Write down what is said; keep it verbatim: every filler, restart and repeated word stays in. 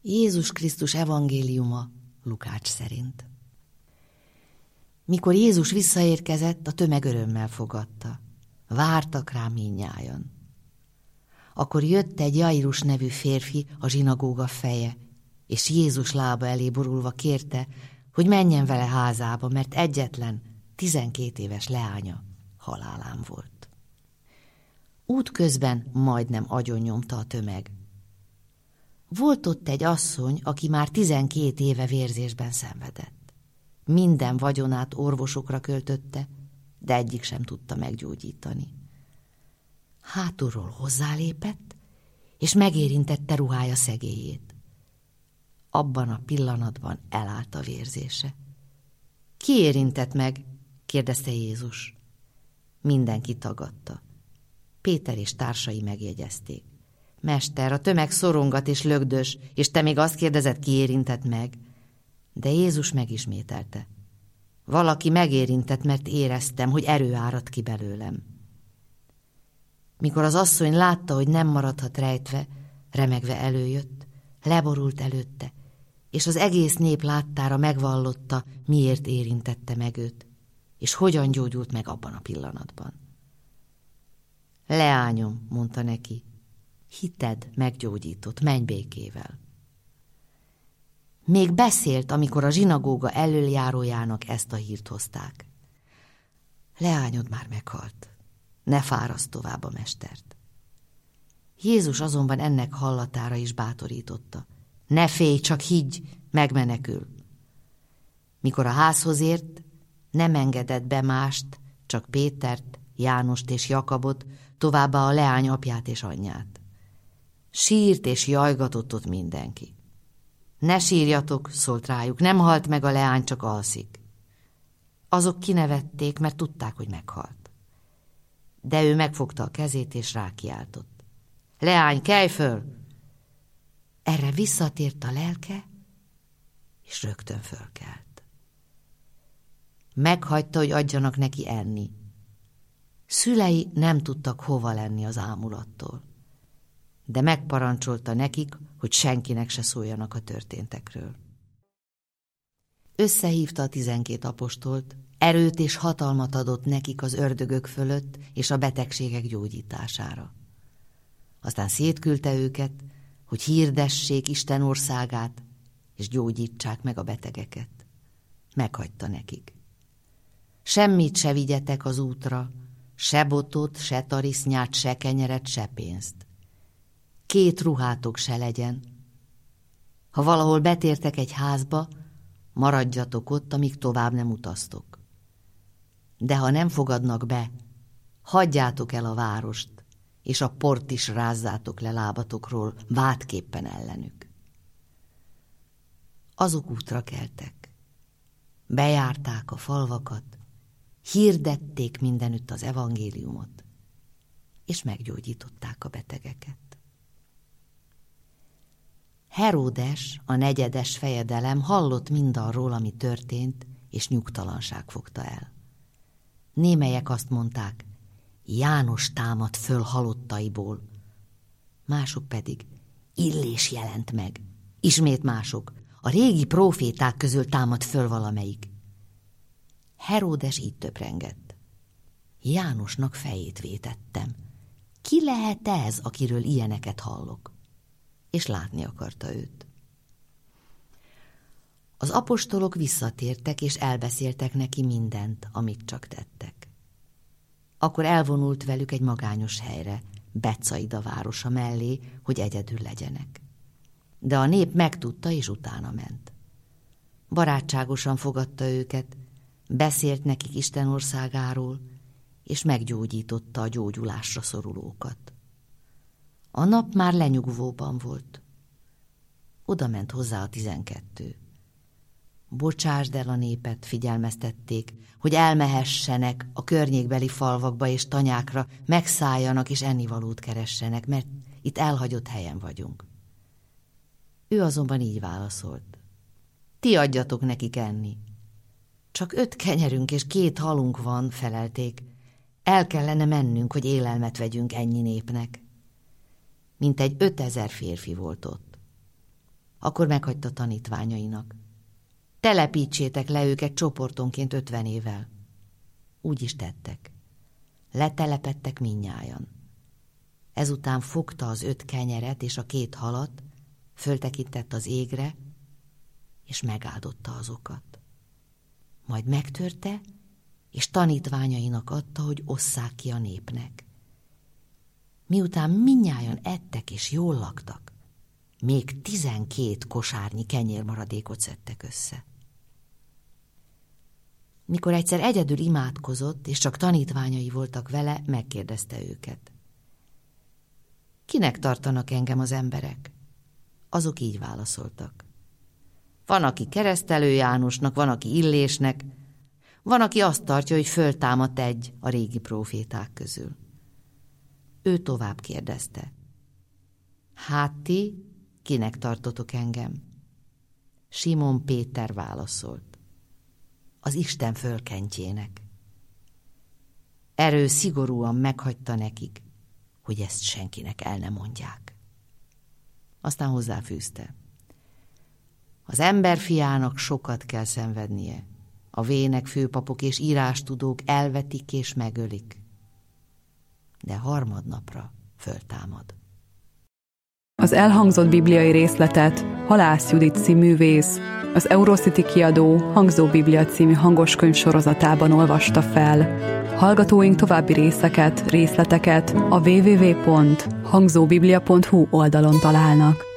Jézus Krisztus evangéliuma Lukács szerint. Mikor Jézus visszaérkezett, a tömeg örömmel fogadta. Vártak rá mindnyájan. Akkor jött egy Jairus nevű férfi, a zsinagóga feje, és Jézus lába elé borulva kérte, hogy menjen vele házába, mert egyetlen, tizenkét éves leánya halálán volt. Útközben majdnem agyonnyomta a tömeg. Volt ott egy asszony, aki már tizenkét éve vérzésben szenvedett. Minden vagyonát orvosokra költötte, de egyik sem tudta meggyógyítani. Hátulról hozzálépett, és megérintette ruhája szegélyét. Abban a pillanatban elállt a vérzése. Ki érintett meg? Kérdezte Jézus. Mindenki tagadta. Péter és társai megjegyezték. Mester, a tömeg szorongat és lögdös, és te még azt kérdezed, ki érintett meg? De Jézus megismételte. Valaki megérintett, mert éreztem, hogy erő árad ki belőlem. Mikor az asszony látta, hogy nem maradhat rejtve, remegve előjött, leborult előtte, és az egész nép láttára megvallotta, miért érintette meg őt, és hogyan gyógyult meg abban a pillanatban. Leányom, mondta neki, hited meggyógyított, menj békével. Még beszélt, amikor a zsinagóga elöljárójának ezt a hírt hozták. Leányod már meghalt, ne fáraszd tovább a mestert. Jézus azonban ennek hallatára is bátorította. Ne félj, csak higgy, megmenekül. Mikor a házhoz ért, nem engedett be mást, csak Pétert, Jánost és Jakabot, továbbá a leány apját és anyját. Sírt és jajgatott ott mindenki. Ne sírjatok, szólt rájuk, nem halt meg a leány, csak alszik. Azok kinevették, mert tudták, hogy meghalt. De ő megfogta a kezét és rákiáltott. Leány, kelj föl! Erre visszatért a lelke, és rögtön fölkelt. Meghagyta, hogy adjanak neki enni. Szülei nem tudtak hova lenni az ámulattól, de megparancsolta nekik, hogy senkinek se szóljanak a történtekről. Összehívta a tizenkét apostolt, erőt és hatalmat adott nekik az ördögök fölött és a betegségek gyógyítására. Aztán szétküldte őket, hogy hirdessék Isten országát, és gyógyítsák meg a betegeket. Meghagyta nekik. Semmit se vigyetek az útra, se botot, se tarisznyát, se kenyeret, se pénzt. Két ruhátok se legyen. Ha valahol betértek egy házba, maradjatok ott, amíg tovább nem utaztok. De ha nem fogadnak be, hagyjátok el a várost, és a port is rázzátok le lábatokról, vádképpen ellenük. Azok útra keltek. Bejárták a falvakat, hirdették mindenütt az evangéliumot, és meggyógyították a betegeket. Heródes, a negyedes fejedelem hallott mindarról, ami történt, és nyugtalanság fogta el. Némelyek azt mondták, János támad föl halottaiból, mások pedig Illés jelent meg, ismét mások, a régi próféták közül támad föl valamelyik. Heródes így töprengett. Jánosnak fejét vétettem. Ki lehet ez, akiről ilyeneket hallok? És látni akarta őt. Az apostolok visszatértek, és elbeszéltek neki mindent, amit csak tettek. Akkor elvonult velük egy magányos helyre, Betsaida városa mellé, hogy egyedül legyenek. De a nép megtudta, és utána ment. Barátságosan fogadta őket, beszélt nekik Isten országáról, és meggyógyította a gyógyulásra szorulókat. A nap már lenyugvóban volt. Oda ment hozzá a tizenkettő. Bocsásd el a népet, figyelmeztették, hogy elmehessenek a környékbeli falvakba és tanyákra, megszálljanak és ennivalót keressenek, mert itt elhagyott helyen vagyunk. Ő azonban így válaszolt. Ti adjatok nekik enni. Csak öt kenyerünk és két halunk van, felelték. El kellene mennünk, hogy élelmet vegyünk ennyi népnek. Mintegy ötezer férfi volt ott. Akkor meghagyta tanítványainak. Telepítsétek le őket csoportonként ötvenével. Úgy is tettek. Letelepedtek mindnyájan. Ezután fogta az öt kenyeret és a két halat, föltekintett az égre, és megáldotta azokat. Majd megtörte, és tanítványainak adta, hogy osszák ki a népnek. Miután mindnyájan ettek és jól laktak, még tizenkét kosárnyi kenyérmaradékot szedtek össze. Mikor egyszer egyedül imádkozott, és csak tanítványai voltak vele, megkérdezte őket. Kinek tartanak engem az emberek? Azok így válaszoltak. Van, aki Keresztelő Jánosnak, van, aki Illésnek, van, aki azt tartja, hogy föltámadt egy a régi próféták közül. Ő tovább kérdezte. Hát ti, kinek tartotok engem? Simon Péter válaszolt. Az Isten fölkentjének. Erő szigorúan meghagyta nekik, hogy ezt senkinek el nem mondják. Aztán hozzáfűzte. Az emberfiának sokat kell szenvednie. A vének, főpapok és írástudók elvetik és megölik. De harmadnapra föltámad. Az elhangzott bibliai részletet Halász Judit színművész az Eurocity kiadó Hangzó Biblia című hangoskönyv sorozatában olvasta fel. Hallgatóink további részeket, részleteket a double-u double-u double-u pont hangzóbiblia pont hu oldalon találnak.